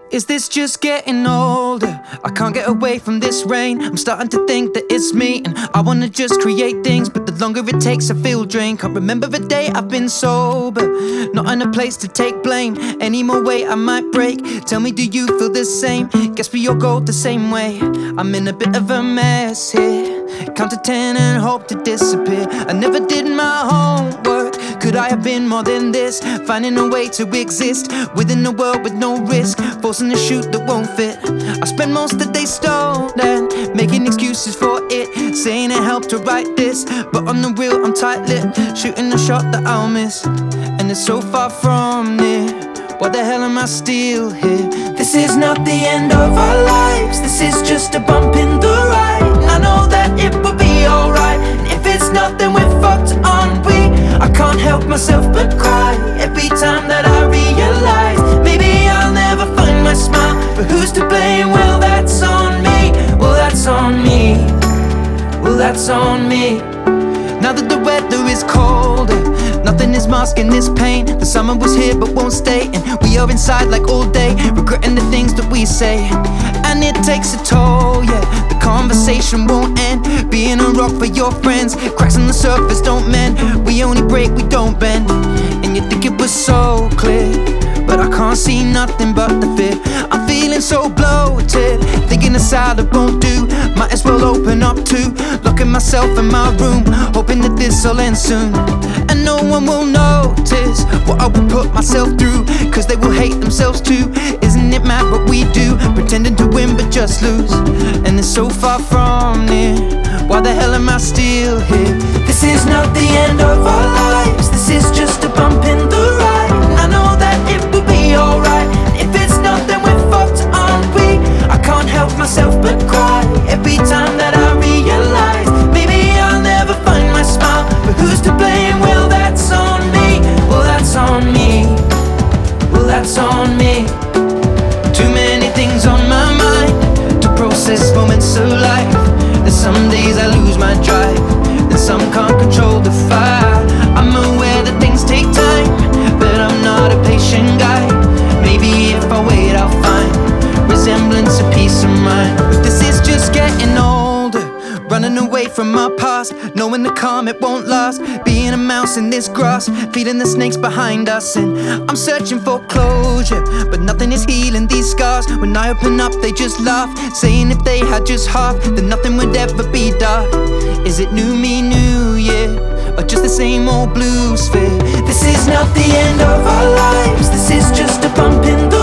Is this just getting older? I can't get away from this rain. I'm starting to think that it's me, and I wanna just create things, but the longer it takes I feel drained. Can't remember the day I've been sober, not in a place to take blame. Any more weight I might break. Tell me, do you feel the same? Guess we all go the same way. I'm in a bit of a mess here. Count to 10 and hope to disappear. I never did my homework. Could I have been more than this? Finding a way to exist within a world with no risk, forcing a shoot that won't fit. I spend most of the day stolen, making excuses for it, saying it helped to write this, but on the real I'm tight-lipped, shooting a shot that I'll miss, and it's so far from near. Why the hell am I still here? This is not the end of our lives. This is just a bump in the ride. I know that it will be alright, and if it's not, then we're fucked, aren't we? I can't help myself but cry every time that I realize maybe I'll never find my smile. But who's to blame? Well, that's on me. Well, that's on me. Well, that's on me. Now that the weather is colder, nothing is masking this pain. The summer was here but won't stay, and we are inside like all day, regretting the things that we say. And it takes a toll, yeah, the conversation won't end. Being a rock for your friends, cracks on the surface don't mend. We only break, we don't bend. And you think it was so clear, but I can't see nothing but the fear. I'm feeling so bloated, thinking a salad won't do. Might as well open up too, locking myself in my room, hoping that this'll end soon. And no one will notice what I will put myself through, cause they will hate themselves too. Isn't it mad what we do, pretending to win but just lose? And it's so far from near. Why the hell am I still here? This is not the end of our lives. This is just a bump in the ride. I know that it will be alright, and if it's not, then we're fucked, aren't we? I can't help myself but cry every time that I realize maybe I'll never find my smile. But who's to blame? Well, that's on me. Well, that's on me. Well, that's on me. Too many things on my mind to process moments of life. There's some days I lose my drive, and some can't control the fire. I'm aware that things take time, but I'm not a patient guy. Maybe if I wait I'll find resemblance of peace of mind. But this is just getting older, running away from my past, knowing the calm it won't last. Being a mouse in this grass, feeding the snakes behind us, and I'm searching for closure, but nothing is healing these scars. When I open up they just laugh, saying if they had just half, then nothing would ever be dark. Is it new me, new year, or just the same old blues fear? This is not the end of our lives. This is just a bump in the